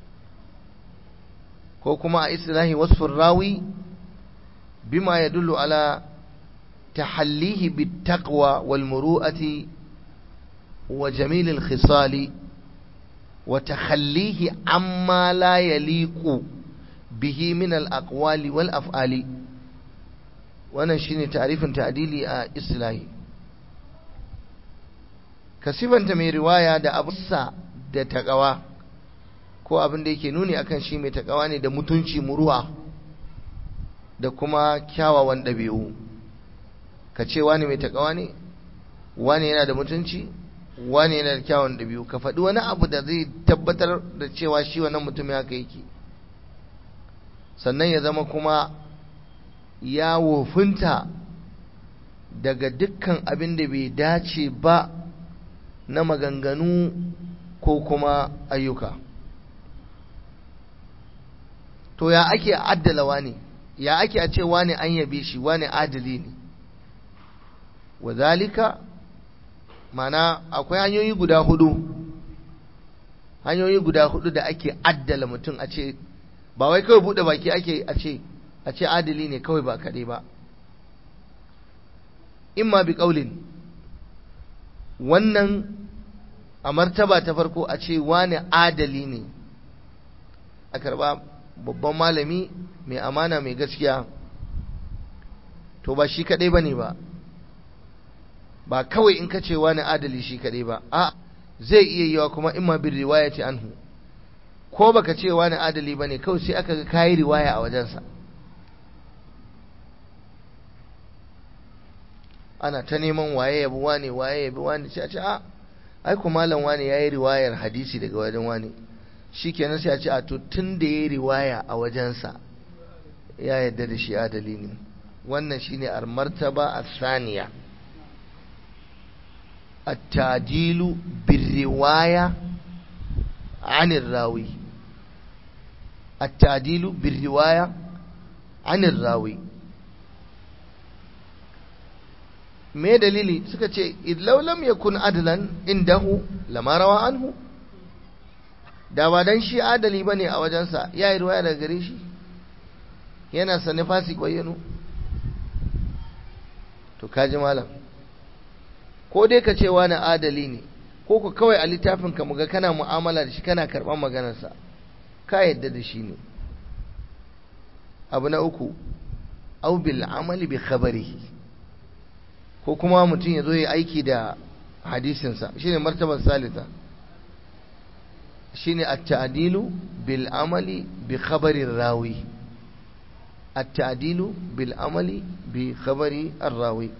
Speaker 1: ko kuma a islahi wasfur rawi bima yadullu ala تحليه بالتقوى والمروءة وجميل الخصال وتخليه عما لا يليق به من الأقوال والأفعال. وانا شيني تعريف تعديلي إصلاحي كسيبا تمي رواية دا أبسا دا تقوى ko abin da yake nuni akan shi mai takawa ne da mutunci, muruwa da kuma kyawawan ɗabi'u. ka ce wani mai takawa ne, wani yana da mutunci, wani yana da kyawun ɗabi'u, ka faɗi wani abu da zai tabbatar da cewa shi wannan mutum haka yake, sannan ya zama kuma ya wofinta daga dukkan abin da bai dace ba na maganganu ko kuma ayyuka. to ya ake addala wani, ya ake a ce wani an yabe shi, wani adali ne. wadhalika mana akwai hanyoyi guda hudu da ake addala mutum a ce, ba wai kawai bude baki ake a ce adali ne kawai ba kadai ba. imma bi qaulin, wannan a martaba ta farko a ce wani adali ne, a karba babban malami mai amana mai gaskiya, to ba shi kadai bane ba kawai in ka ce wani adali shi kadai ba, a zai iya yiwa kuma imma bin riwayati anhu, ko baka ce wani adali bane kawai sai aka ga kai riwaya a wajensa. ana ta neman waye yabi wani waye yabi wani, sai a ce a ai ko malam wani yayi riwayar hadisi daga wajen wani, shikenan sai a ce a to tun da yayi riwaya a wajensa ya yadda da shi adali ne. wannan shine al-martaba as-saniya, at-ta'dilu bir-riwaya 'an ar-rawi, at-ta'dilu bir-riwaya 'an ar-rawi. me dalili? suka ce idlaw lam yakun adlan indahu lama rawa anhu, da ba dan shi adali bane a wajensa yayi riwaya daga gare shi, yana sane fasik bayyano. to kaji malam, ko dai ka ce wani adali ne, ko ku kawai a littafin ka muga kana mu'amala da shi, kana karban maganarsa, ka yadda da shi ne. abu na uku, au bil amali bi khabarihi, ko kuma mutum ya zo ya aiki da hadisinsa, shine martabar salisa, shine at-ta'dilu bil amali bi khabari rawi, at-ta'dilu bil amali bi khabari ar-rawi.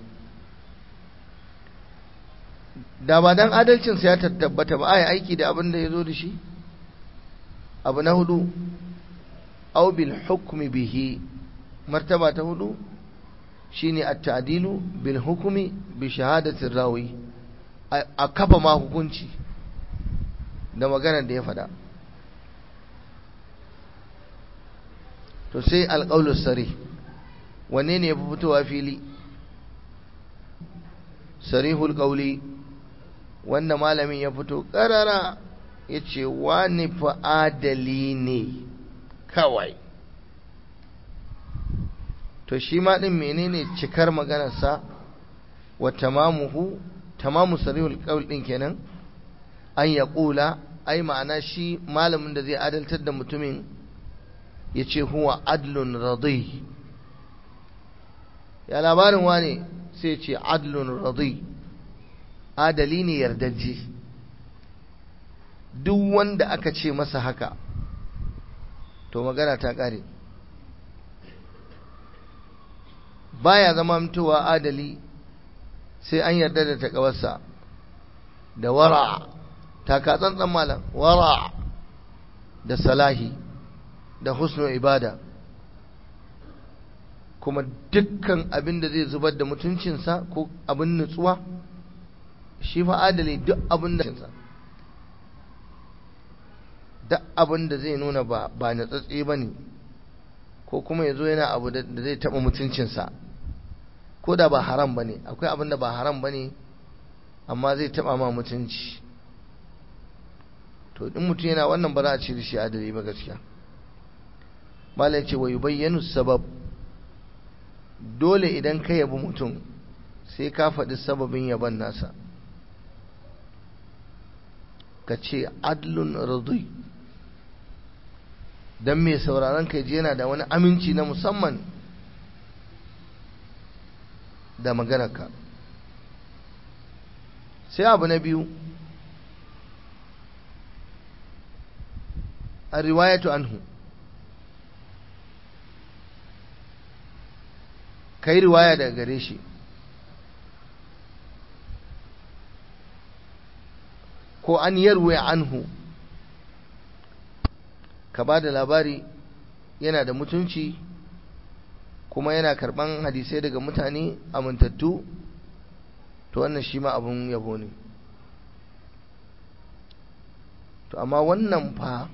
Speaker 1: da ba dan adalcin sa ya tabbata ba ai aiki da abin da yazo da shi. abu na hudu, aw bil hukmi bihi, martaba ta hudu shine at-ta'dilu bil hukmi bi shahadati ar-rawi, a kafa ma hukunci da maganar da ya faɗa. to sai alƙaulu sari, wanne ne ya fi fitowa fili? sarihul ƙauli, wanda malamin ya fito ƙarara ya ce wani fa adali ne kawai. to shi ma ɗin menene cikar maganarsa? wa tamamu sarihul ƙauli ɗin kenan, an ya ƙula, ai ma'ana shi malamin da zai adaltar da mutumin ya ce huwa adlun radi. ya labarin wane? sai ce adlun radi, adali ne yardajje. duk wanda aka ce masa haka to magana ta ƙare. baya zama mutuwa adali sai an yarda da takawarsa da wara, taka tsantsan malam, wara da salahi da husnul ibada. kuma dukkan abin da zai zubar da mutuncinsa ko abin nutsuwa, shi fa adali duk abin da zai nuna ba nutsatse ba ne, ko kuma ya zo yana abu da zai taɓa mutuncinsa, ko da ba haram ba ne. akwai abin da ba haram ba ne amma zai taɓa ma mutunci, to in mutum yana wannan ba za a ce da shi adali ba gaskiya. malai ce wa yubayyanu sabab, dole idan ka yabi mutum sai ka faɗi sababin yaban nasa. ka ce adlun radi, dan mai sauraron kai ji yana da wani aminci na musamman da maganarka. sai abu na biyu, ar-riwayatu anhu, kai riwaya daga gare shi. ko an yarwe anhu, ka ba da labari yana da mutunci kuma yana karban hadisai daga mutane amintattu, to wannan shi ma abun yabo ne. to amma wannan fa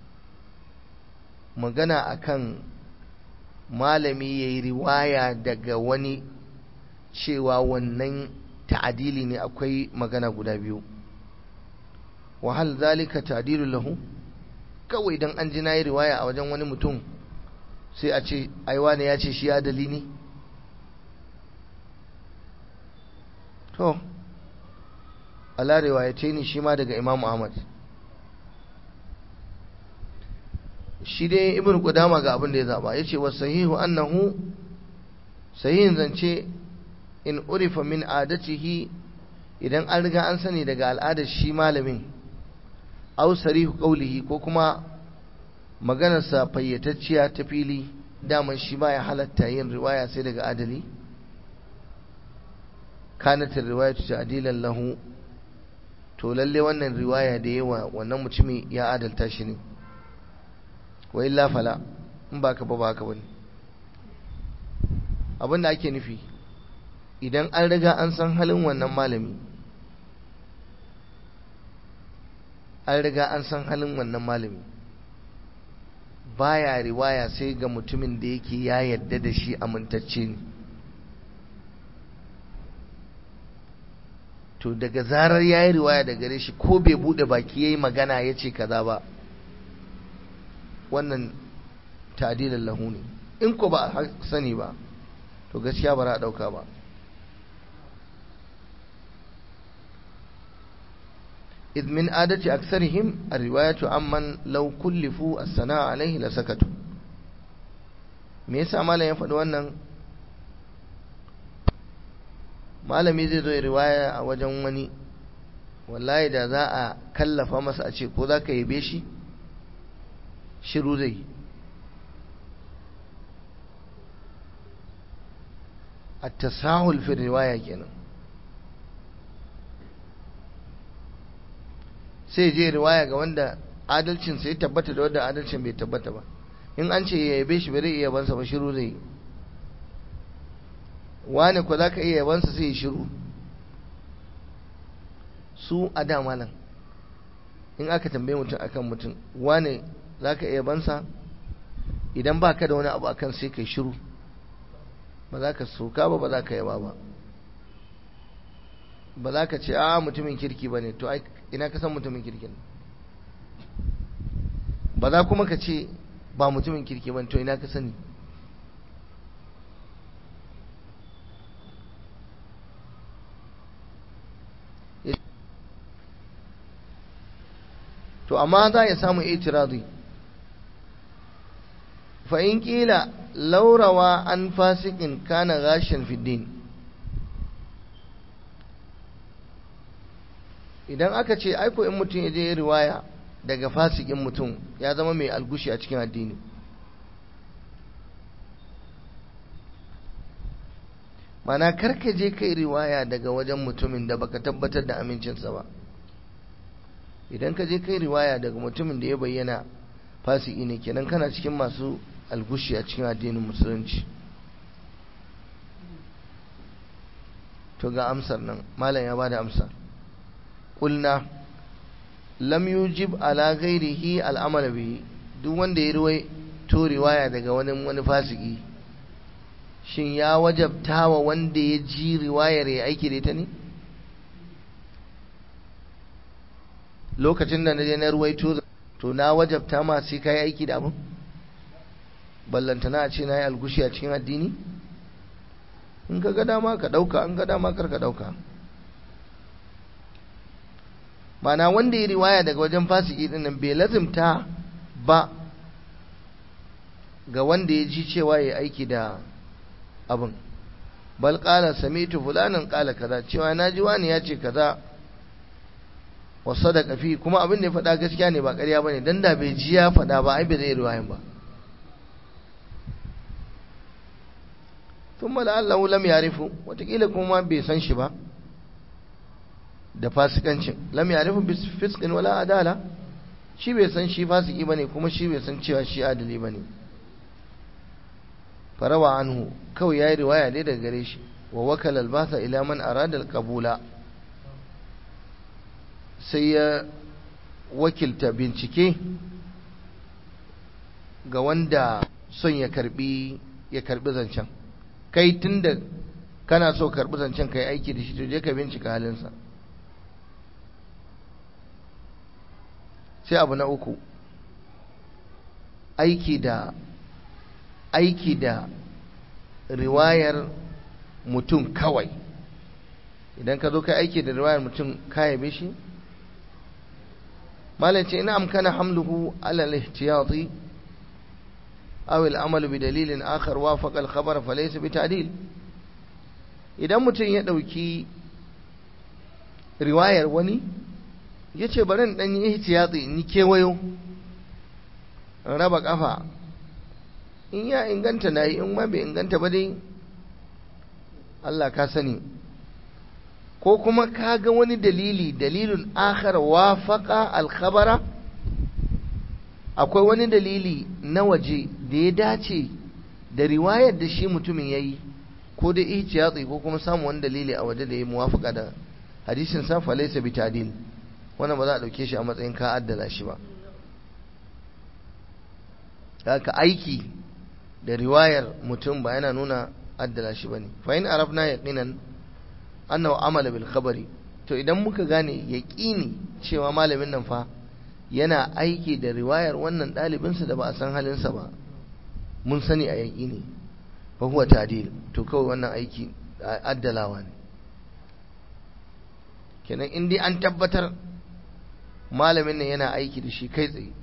Speaker 1: magana akan malami yayi riwaya daga wani cewa wannan ta'adili ne, akwai magana guda biyu. wa hal zalika ta'dilu lahu, kawai dan an ji nayi riwaya a wajen wani mutum sai a ce ai wani ya ce shi adali ne? to ala riwayataini, shi ma daga Imam Ahmad. shi dai Ibn Qudama ga abin da ya zaba, yace wa sahihu annahu, sahihin zance, in urifa min adatihi, idan an riga an sani daga al'adar shi malamin, aw sarihu qawlihi, ko kuma maganarsa fayyatacciya ta fili, daman shi baya halatta yin riwaya sai daga adali. kanat riwayatu ta'dilan lahu to lalle wannan riwaya da yawa wannan mutumi ya adalta shi ne wa illa fala in baka ba baka bane abinda ake nufi idan an riga an san halin wannan malami baya riwaya sai ga mutumin da yake ya yarda da shi amintacce ne to daga zarar ya yi riwaya da gare shi ko bai bude baki ya yi magana ya ce kaza ba wannan ta'dilan lahu ne in ko ba sani ba to gaskiya ba za a ɗauka ba إذ من عادة أكثرهم الرواية عمن لو كلفوا الثناء عليه لسكتوا me yasa malam ya faɗi wannan malami zai zo riwaya a wajen wani wallahi da za a kallafa masa a ce ko za ka yabe shi shiru zai at-tasahul fi riwaya kenan sai je riwaya ga wanda adalcin sai tabbata da wanda adalcin bai tabbata ba in an ce ya yabe shi bai iya bansa ba shiru zai wani ko zaka iya yabansa sai ya shiru su a da malam in aka tambaye mutum akan mutum wani zaka iya yabansa idan baka da wani abu akan sai kai shiru ba za ka soka ba za ka yaba ba ba za ka ce a mutumin kirki ba ne to ina ka san mutumin kirkin ba za kuma ka ce ba mutumin kirki ba to ina ka sani to amma za ya samu itiradi fa in kila laurawa an fasikin kana gashin fiddin idan aka ce aiko in mutum ya je riwaya daga fasikin mutum ya zama mai algushi a cikin addini mana karka je kai riwaya daga wajen mutumin da baka tabbatar da amincinsa ba idan ka je kai riwaya daga mutumin da ya bayyana fasiki ne kenan kana cikin masu algushi a cikin addinin musulunci to ga amsar nan malam ya bada amsa qulna lam yujib ala ghairihi al'amal bihi duk wanda ya to riwaya daga wani fasiki shin ya wajabta wa wanda ya ji riwayar ya aiki da ita ne lokacin da na je na ruwaito to na wajabta ma sai kai aiki da abin ballantana a ce na yi algushi a cikin addini in ka ga dama ka dauka an ga dama kar ka dauka mana wanda ya riwaya daga wajen fasiki din nan bai lazimta ba ga wanda ya ji cewa ya aiki da abin bal qala sami'tu fulanan qala kaza cewa naji wani ya ce kaza wa sadaqa fi kuma abin da ya faɗa gaskiya ne ba ƙarya bane dan da bai ji ya faɗa ba ai bai zai riwayan ba thumma la'allahu lam ya'rifu watakila kuma bai san shi ba da fasikancin lam ya'rifu bis fisqin wala adala shi bai san shi fasiki bane kuma shi bai san cewa shi adali bane farawa anhu kawai yayi riwaya dai daga gare shi wa wakala al-batha ila man arada al-qabula sai ya wakilta bincike ga wanda son ya karbi zancen kai tunda kana so karbi zancen kai aiki da shi to je ka bincika halinsa sai abu na uku aiki da riwayar mutum kawai idan ka zo kai aiki da riwayar mutum ka yabe shi malam ce ina amkana hamluhu ala al-ihtiyati aw al-amal bi dalilin akhar wafaqa al-khabar fa laysa bi ta'dil idan mutum ya dauki riwayar wani yace bari in dan yi ihtiyati in kewayo raba kafa in ya inganta nayi in ma bai inganta ba dai Allah ka sani ko kuma kaga wani dalilin akhar wafaqa al-khabara, akwai wani dalili na waje da ya dace da riwayar da shi mutumin yayi, ko da ihtiyati ko kuma samu wani dalili a waje da ya muwafaqa da hadisin sa, fa laysa bitadil, wannan ba za a dauke shi a matsayin ka addala shi ba. haka aiki da riwayar mutum ba yana nuna addala shi bane. Fa in arafna yaqinan annahu amala bil khabari, to idan muka gane yaqini cewa malamin nan fa yana aiki da riwayar wannan dalibinsa da ba a san halinsa ba, mun sani a yaqini, fa huwa ta'dil, to kawai wannan aiki addalawa ne. kenan in dai an tabbatar malamin nan yana aiki da shi kai tsaye,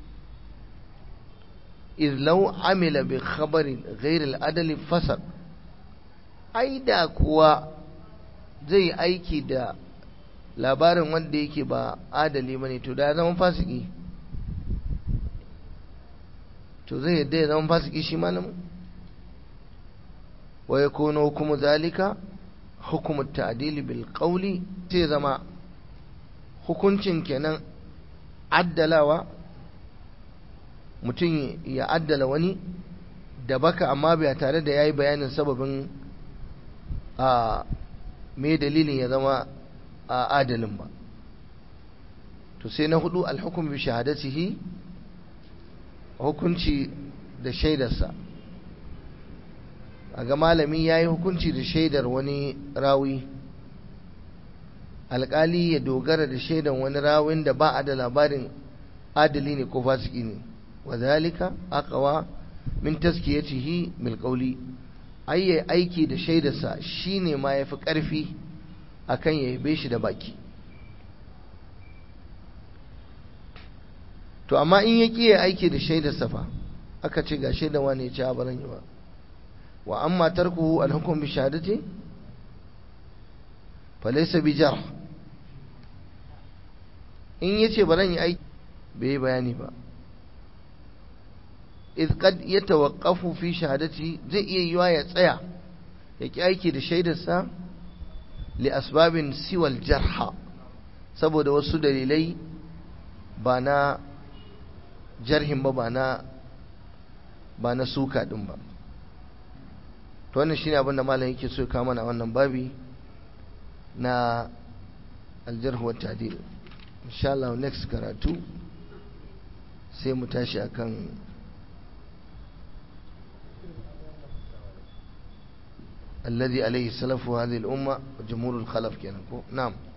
Speaker 1: iz law amila bi khabarin ghayr al-adl fasad, ai da kuwa zai aiki da labarin wanda yake ba adali bane, to da zama fasiki, to zai yadda ya zama fasiki shi malamin. wa yakunu hukumu zalika hukumu at-ta'dil bil qawli, sai zama hukuncin kenan addalawa, mutum ya addala wani da baka amma bai tare da yayi bayanin sababin me dalilin ya zama adalin ba. to sai na hudu al-hukm bi shahadatihi, hukunci da shaidarsa. a ga malami yayi hukunci da shaidar wani rawi, alƙali ya dogara da shaidar wani rawin da ba a da labarin adali ne ko fasiki ne. وذلك أقوى من تزكيته بالقول, أي aiki da shaidarsa shine ma yafi ƙarfi akan ya yabe shi da baki. to amma in ya kiyaye aiki da shaidarsa fa, aka ce ga shaidar wani ya ci baran yi ba. wa amma tarkuhu al-hukm bi shahadati fa laysa bi jarh, in yace baran yi aiki bai bayani ba, إذ قد يتوقف في شهادته, zai iya yiwa ya tsaya ya ki aiki da shaidarsa li asbabin siwal jarha, saboda wasu dalilai ba na jarhin ba, ba na suka din ba. to wannan shine abin da malam yake so ya kawo mana wannan babi na aljarh wa ta'dil. insha Allah next karatu sai mu tashi akan الذي عليه سلف هذه الأمة وجمهور الخلف. نعم.